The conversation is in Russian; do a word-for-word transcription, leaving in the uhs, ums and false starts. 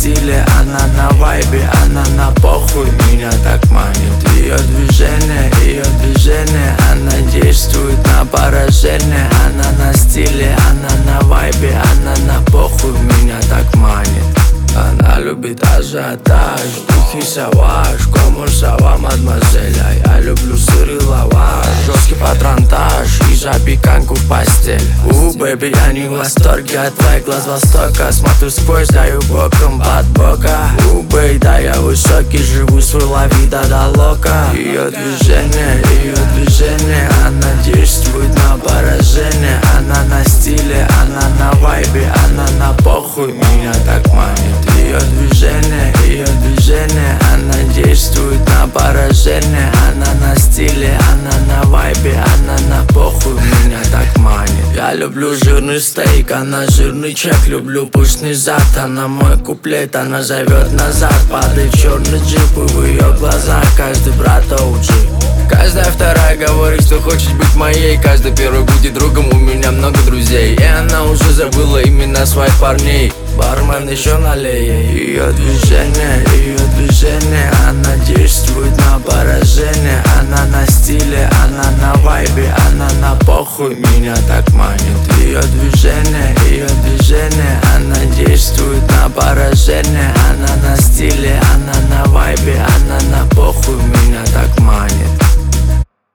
стиле, она на вайбе, она на похуй, меня так манит. Ее движение, ее движение, она действует на поражение. Она на стиле, она на вайбе, она на похуй, меня так манит. Она любит ажиотаж, духи саваж, como сава мадемуазель. А я люблю сыр и лаваш, жесткий патронтаж и запеканку в постель. У, бэби, я не в восторге от твоих глаз востока. Смотрю сквозь, даю боком под бока. У, бэй, да я высокий, живу свой ла вида да лока. Ее движение, ее движение, она действует на поражение. Она на стиле, она на вайбе, она на похуй, меня так манит. Ее движение, ее движение, она действует на поражение. Она на стиле, она на вайбе, она на похуй, меня так манит. Я люблю жирный стейк, она жирный чек. Люблю пышный зад, она мой куплет. Она зовет назад, падает черный джип, и в ее глазах каждый брат о джи. Каждая вторая говорит, что хочет быть моей. Каждый первый будет другом, у меня много друзей. И она уже забыла имена своих парней. Бармен еще налей. Ее движение, ее движение, она действует на поражение. Она на стиле, она на вайбе, она на похуй, меня так манит. Ее движение, ее движение, она действует на поражение. Она на стиле, она на вайбе, она на похуй, меня так манит.